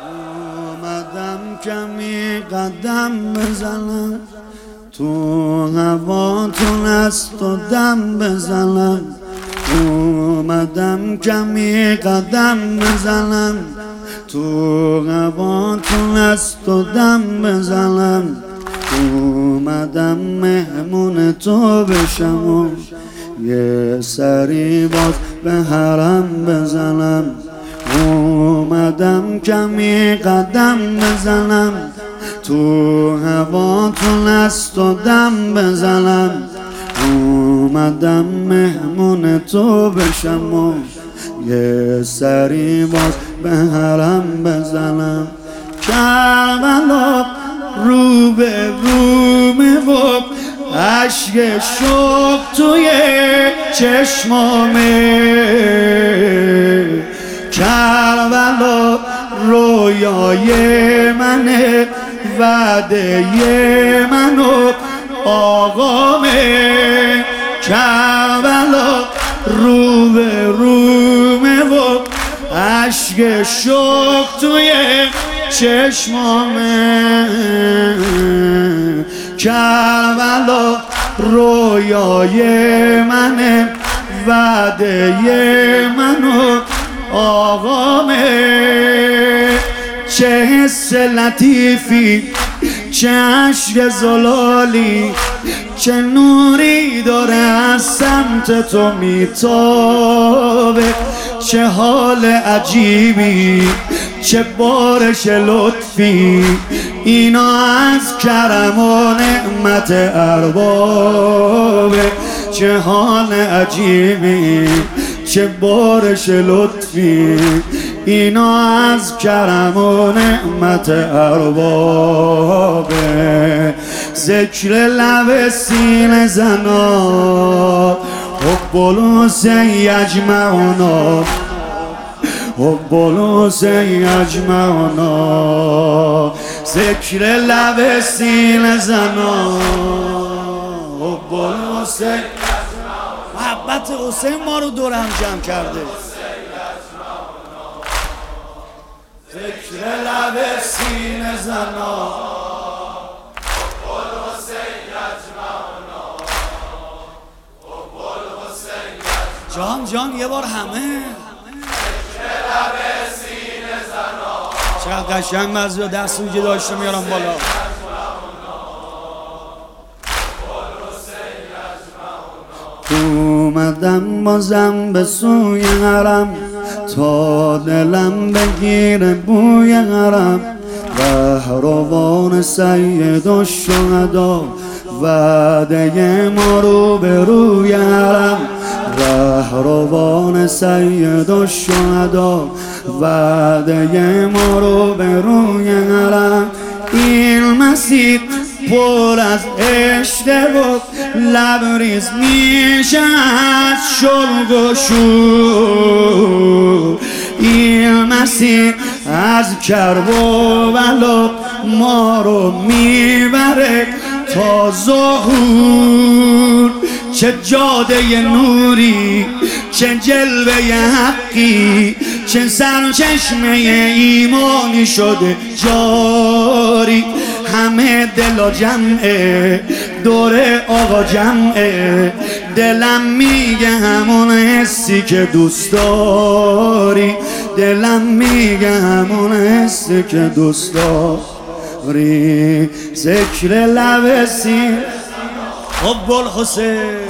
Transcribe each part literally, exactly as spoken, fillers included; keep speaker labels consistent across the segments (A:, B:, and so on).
A: اومدم کمی قدم بزنم تو هواتون است و دم بزنم. اومدم کمی قدم بزنم تو هواتون است و دم بزنم. اومدم مهمون تو بشم و یه سری باز به حرم بزنم. اومدم کمی قدم بزنم تو هواتون است و دم بزنم. اومدم مهمون تو بشم و یه سری باز به حرم بزنم. کربلا رو به رومه و عشق شوق توی چشمامه. کربلا رویای منه، وعده من و آقامه. کربلا رو به رومه و عشق شوق توی چشمامه. کربلا رویای منه، وعده من و آقامه. چه حس لطیفی، چه عشق زلالی، چه نوری داره از سمت تو میتابه. چه حال عجیبی، چه بارش لطفی، اینا از کرم و نعمت اربابه. چه حال عجیبی، چه بارش لطفی، اینا از کرم و نعمت اربابه. ذکر لب سینه زنا، حب الحسین یجمعنا، حب الحسین یجمعنا. ذکر لب سینه زنا، حب الحسین. محبت حسین ما رو دور هم جمع کرده. ذکر لب سینه زنا، حب الحسین یجمعنا، حب الحسین یجمعنا. جان جان یه بار همه. ذکر لب سینه زنا، چقدر قشنگ مزه دستون که داشته میارم بالا. اومدم بازم به سوی حرم تا دلم بگیره بوی حرم. رهروان سید الشهدا، وعده ما رو به روی حرم. رهروان سید الشهدا، وعده ما رو به روی حرم. این مسیر پر از عشق و لبریز میشه از شلق و شور. این مسیر از کرب و بلا ما رو میبره تا ظهور. چه جاده نوری، چه جلوه حقی، چه سرچشمه ایمانی شده جاری. همه دل جمعه، دور آقا جمعه. دلم میگه همون حسی که دوست داری، دلم میگه همون حسی که دوست داری. ذکر لب سینه، حب الحسین.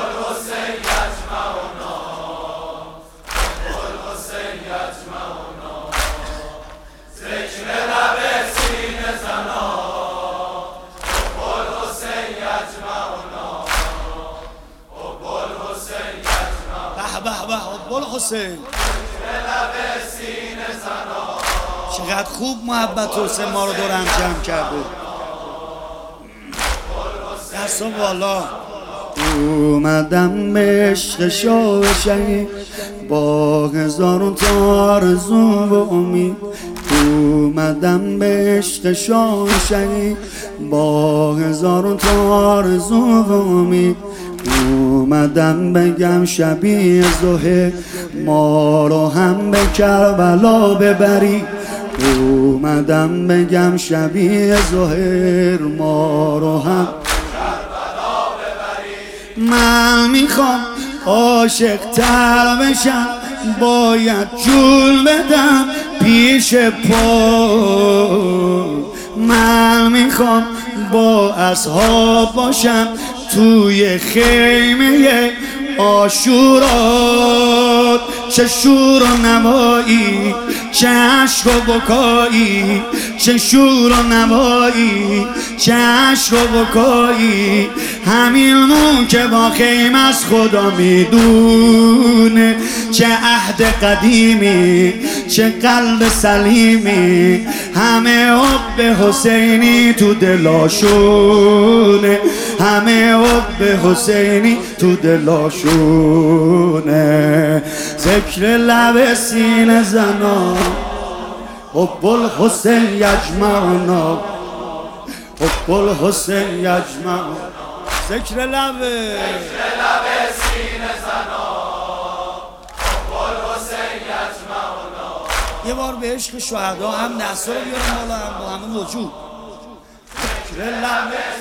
A: حسین چقدر خوب محبت حسین ما رو دور هم جمع کرده. دستم بالا. اومدم به عشق شاه شهید با هزارون تا آرزو و امید. اومدم به عشق شاه شهید با هزارون تا آرزو و امید. اومدم بگم شبیه زهیر ما رو هم به کربلا ببری. اومدم بگم شبیه زهر ما رو هم من میخوام عاشق تر بشم، باید جول بدم پیش پا. من میخوام با اصحاب باشم توی خیمه عاشورا، چه شور و نوایی، چه عشق و بکایی، چه شور و نوایی، چه عشق و بکایی. همین مون که با خیم از خدا میدونه، چه عهد قدیمی، چه قلب سلیمی. همه حب حسینی تو دلاشونه، همه حب حسینی تو دلاشونه. ذکر لب سینه زنا، حب الحسین یجمعنا، حب الحسین یجمعنا. ذکر لب
B: سینه زنا، حب الحسین یجمعنا.
A: یه بار به عشق شهدا هم نصر رو بیارم بالا، هم با همه وجود. ذکر لب